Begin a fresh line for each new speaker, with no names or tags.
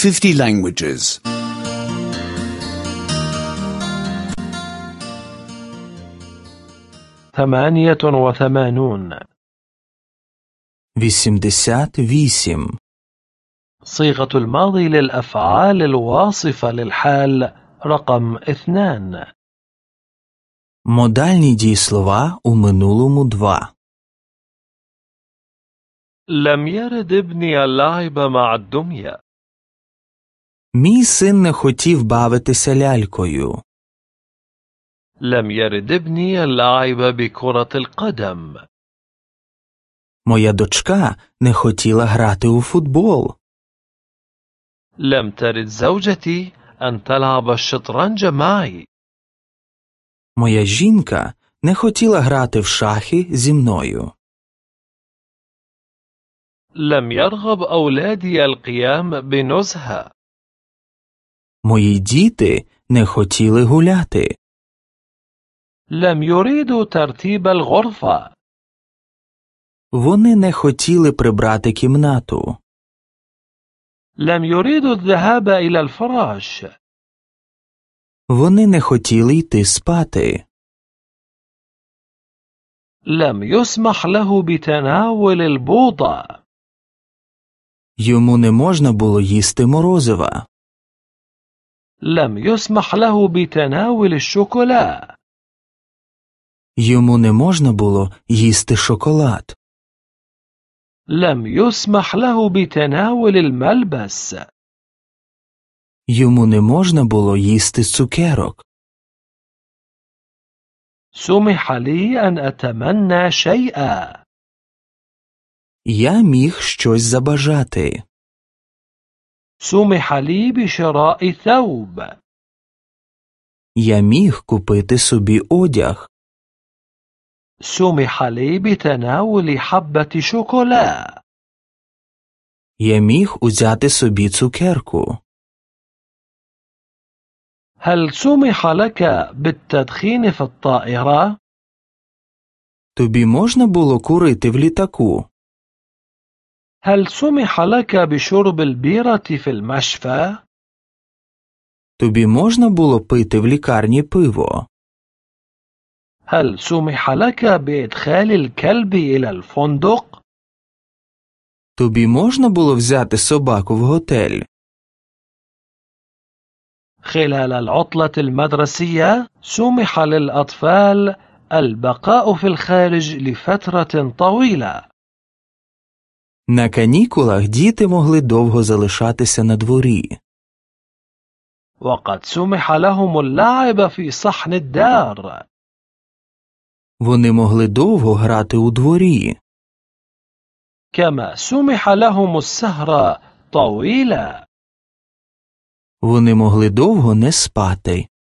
50 languages.
88.
88.
صيغة الماضي للأفعال الواصفة للحال رقم 2.
Модальні дієслова у минулому 2.
لم يرد ابني اللعب مع الدمية.
Мій син не хотів бавитися лялькою.
لم يرد ابني اللعب بكرة القدم.
Моя дочка не хотіла грати у футбол.
لم ترد زوجتي أن تلعب الشطرنج معي.
Моя жінка не хотіла грати в шахи зі мною.
لم يرغب أولادي القيام بنزهة.
Мої діти не хотіли гуляти.
لم يريدوا ترتيب الغرفة.
Вони не хотіли прибрати кімнату.
لم يريدوا الذهاب إلى الفراش.
Вони не хотіли йти спати.
لم يسمح له بتناول البوظة.
Йому не можна було їсти морозива.
لم يسمح له بتناول الشوكولا.
Йому не можна було їсти шоколад.
لم يسمح له بتناول الملبس.
Йому не можна було їсти цукерок.
سمح لي أن أتمنى شيئا.
Я міг щось забажати.
سمح لي بشراء ثوب.
Я міг купити собі одяг.
سمح لي بتناول حبة شوكولا.
Я міг узяти собі цукерку.
هل سمح لك بالتدخين في الطائرة؟
Тобі можна було курити в літаку?
هل سمح لك بشرب البيرة في المشفى؟
Тобі можна було пити в лікарні пиво?
هل سمح لك بإدخال الكلب إلى الفندق؟
Тобі можна було взяти собаку в готель?
خلال العطلة المدرسية سمح للأطفال البقاء في الخارج لفترة طويلة.
На канікулах діти могли довго залишатися на дворі.
وقد سمح لهم اللعب في صحن الدار.
Вони могли довго грати у дворі.
كما سمح لهم السهر طويلا.
Вони могли довго не спати.